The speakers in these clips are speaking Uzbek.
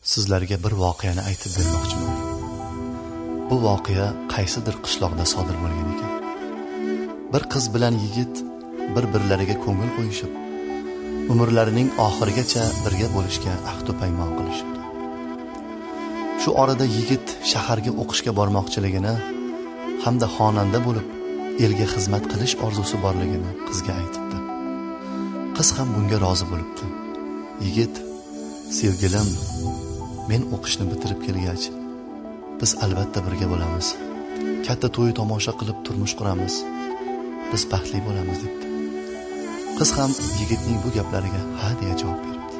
Sizlarga bir voqeani aytib bermoqchiman. Bu voqea qaysidir qishloqda sodir bo'lgan ekan. Bir qiz bilan yigit bir-birlariga ko'ngil qo'yishib, umrlarining oxirigacha birga bo'lishga ahd va paymon qilishibdi. Shu orada yigit shaharga o'qishga bormoqchiligini hamda xonanda bo'lib elga xizmat qilish orzusi borligini qizga aytibdi. Qiz ham bunga rozi bo'libdi. Yigit: "Sevgilim, men o'qishni bitirib kelgach, biz albatta birga bo'lamiz. Katta to'y tomosha qilib turmush quramiz. Biz baxtli bo'lamiz" debdi. Qiz ham yigitning bu gaplariga ha deya javob beribdi.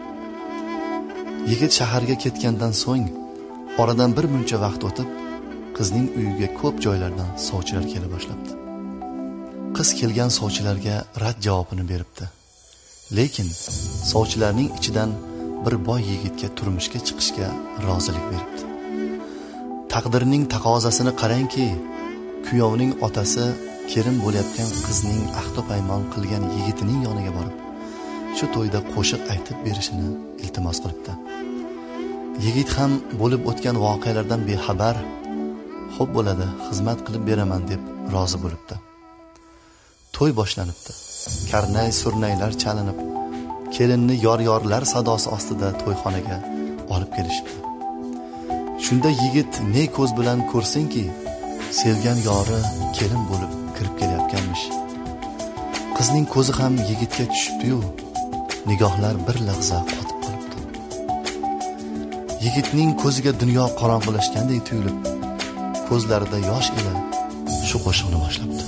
Yigit shaharga ketgandan so'ng oradan bir muncha vaqt o'tib, qizning uyiga ko'p joylardan sovchilar kela boshlabdi. Qiz kelgan sovchilarga rad javobini beribdi. Lekin sovchilarning ichidan bir boy yigitga turmushga chiqishga rozilik beribdi. Taqdirning taqozasini qarangki, kuyovning otasi kelin bo'layotgan qizning ahd va paymon qilgan yigitining yoniga borib, shu to'yda qo'shiq aytib berishini iltimos qilibdi. Yigit ham bo'lib o'tgan voqealardan bexabar, "Xo'p bo'ladi, xizmat qilib beraman" deb rozi bo'libdi. To'y boshlanibdi. Karnay surnaylar chalinib, kelinni yor-yorlar sadosi ostida to'yxonaga olib kelishibdi. Shunda yigit ne ko'z bilan ko'rsinki, sevgan yori kelin bo'lib kirib kelayotganmish. Qizning ko'zi ham yigitga tushibdi-yu, nigohlar bir lahza qotib qolibdi. Yigitning ko'ziga dunyo qorong'ilashganday tuyulib, ko'zlarida yosh ila shu qo'shiqni boshlabdi.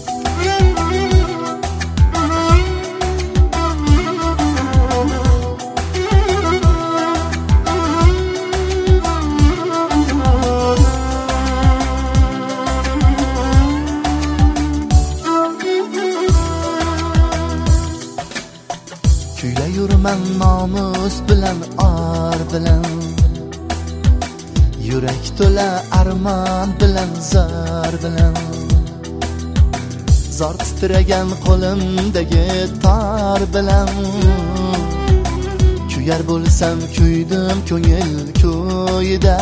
Kuylayurman nomus bilan, or bilan, yurak to'la armon bilan, zor bilan, zor titragan qo'limdagi tor bilan, kuyar bo'lsam kuydim ko'ngil ko'yida,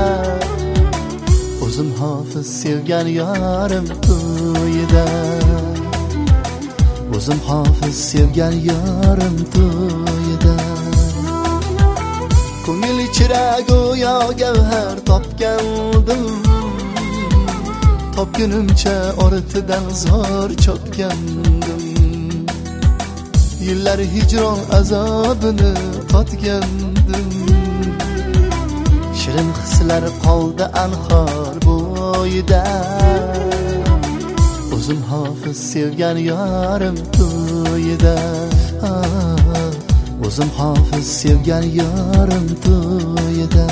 o'zim hofiz sevgan yorim to'yida, o'zim hofiz sevgan yorim to'yida. Ko'ngil ichra go'yo gavhar topgandim, topgunimcha ortidan zor chopgandim. Yillar hijron azobini totgandim, shirin hislar qoldi anhor bo'yida, o'zim hofiz sevgan yorim to'yida, o'zim hofiz sevgan yorim to'yida.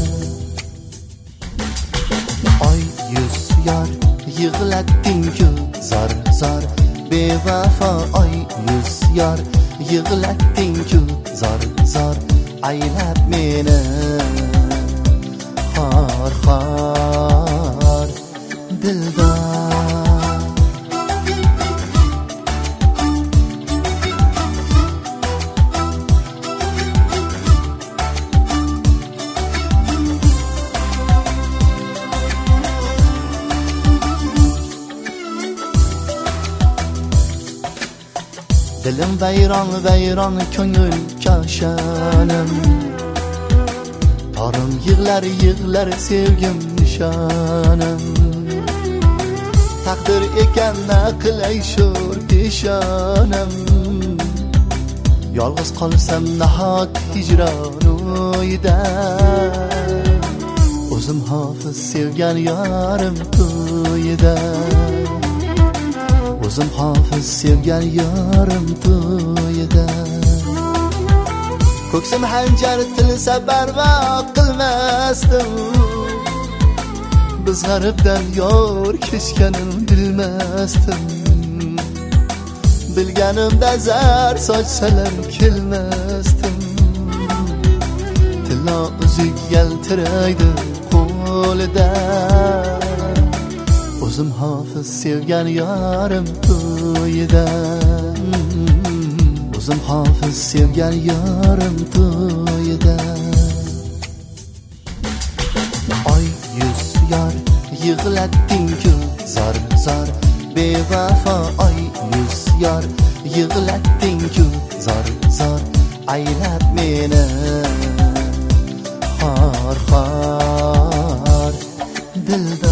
Oy yuz yor yig'latding-ku zor zor, bevafo oy yuz yor yig'latding-ku zor zor, aylab meni xor xor dildor. Dilim vayron vayron, ko'ngil koshonim, torim yig'lar yig'lar sevgim nishonim. Taqdir ekan naqlay sho'r peshonim, yolg'iz qolsam nahot hijron o'yida, o'zim hofiz sevgan yorim to'yida, o'zim hofiz sevgan yorim to'yida. Ko'ksim hanjar tilsa barvaq qilmasdim, biz g'aribdan yor kechganim bilmasdim. Bilganimda zar sochsalar kelmasdim, tilla uzuk yaltiraydi qo'lida, o'zim hofiz sevgan yorim to'yida, o'zim hofiz sevgan yorim to'yida. yig'latding-ku zor zor bevafo oy yuz yor yig'latding-ku zor zor aylab meni xor xor dilda